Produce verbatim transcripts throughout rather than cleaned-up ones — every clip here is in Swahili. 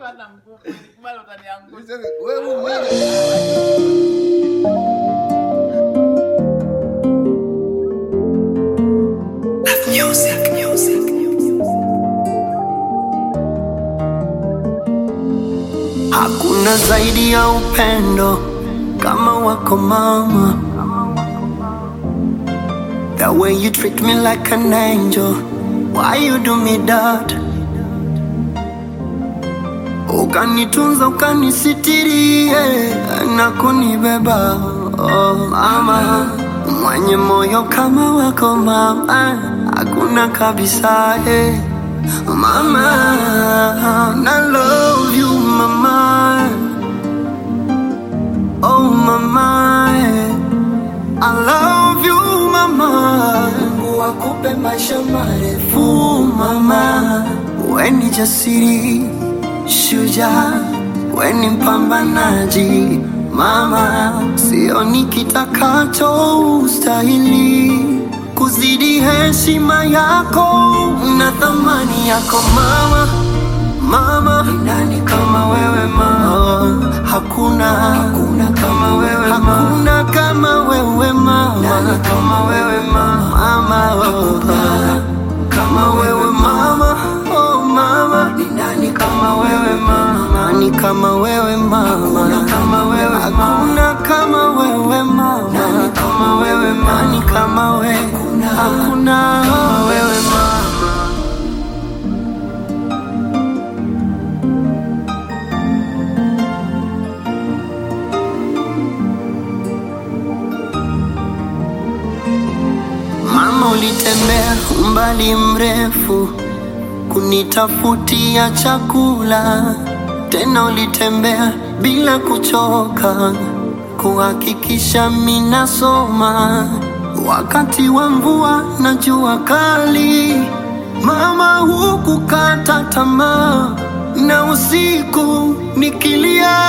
Bwana mkuu, nikubali utaniangusha. Wewe mwenyewe. Music, music. Hakuna zaidi ya upendo kama wako mama. The way you treat me like an angel, why you do me that? Ukanitunza, ukanisitiri, yeah, na kunibeba. Oh mama, mwenye moyo kama wako mama, hakuna kabisa, yeah. Mama, I love you mama. Oh mama, I love you mama. Mungu akupe maisha marefu mama. Wewe ni jasiri, shujaa, wewe ni mpambanaji mama. Sioni kitakacho ustahili kuzidi heshima yako na thamani yako mama. Mama, nani kama wewe mama? Hakuna, hakuna kama wewe mama. Hakuna kama wewe mama. Nani kama wewe mama? Mama, oh, kama wewe mama. Oh mama, nani kama wewe mama? Nani kama wewe mama? Hakuna kama wewe mama. Hakuna kama wewe mama. Nani kama wewe mama? Nani kama wewe? Hakuna, hakuna kama wewe mama. Mama, ulitembea umbali mrefu kunitafutia chakula, tena ulitembea bila kuchoka kuhakikisha mina soma wakati wa mvua na jua kali. Mama, hukukata tamaa na usiku nikilia,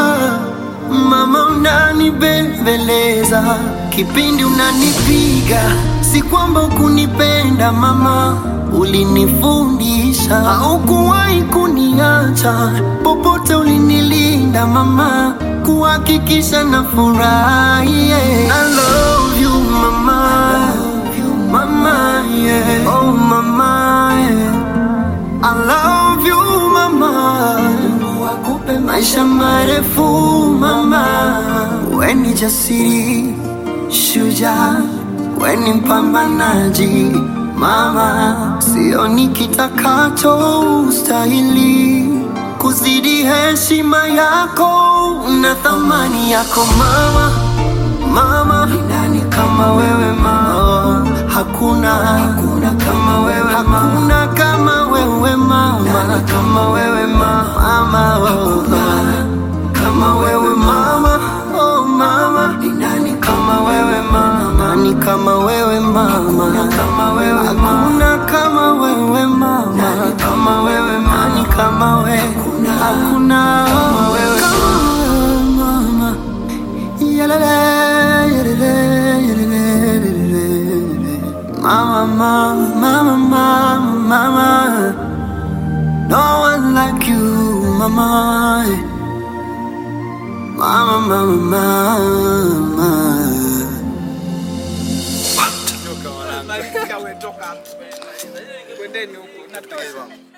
mama unanibembeleza kipindi unanipiga. Si kwamba ukunipenda mama, ulinifundisha. Haukuwahi kuniacha, popote ulinilinda mama, kuhakikisha na furahi, yeah. I love you mama, mama, yeah. Oh mama, yeah. I love you mama. Mungu akupe maisha marefu mama. Wewe ni jasiri, shujaa, wewe ni mpambanaji mama. Sioni kitakacho ustahili kuzidi heshima yako na thamani yako mama. Mama, nani kama wewe mama? Hakuna, hakuna kama wewe mama. Hakuna kama wewe mama. Nani kama wewe mama? Mama, oh, kama wewe mama. Oh mama, nani kama wewe mama? Nani kama wewe mama? Hakuna kama wewe mama. Hakuna kama wewe mama. Nani kama wewe mama? Nani kama wewe? Hakuna, hakuna kama wewe mama. Yalele, yalele, yalele, yalele. Mama, mama, mama, mama. No one like you, mama. Mama, mama, mama. Toka wana. Toka wewe toka. Kwendeni huko.